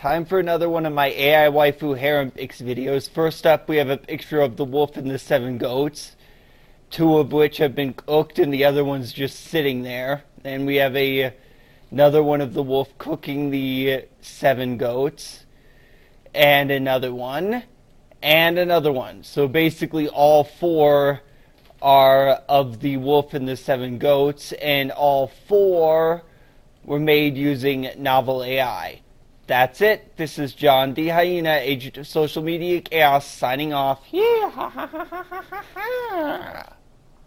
Time for another one of my AI waifu harem pics videos. First up, we have a picture of the wolf and the 7 goats, 2 of which have been cooked and the other one's just sitting there. And we have another one of the wolf cooking the 7 goats, and another one, and another one. So basically all 4 are of the wolf and the 7 goats, and all 4 were made using novel AI. That's it. This is John D. Hyena, agent of social media chaos, signing off. Yeah.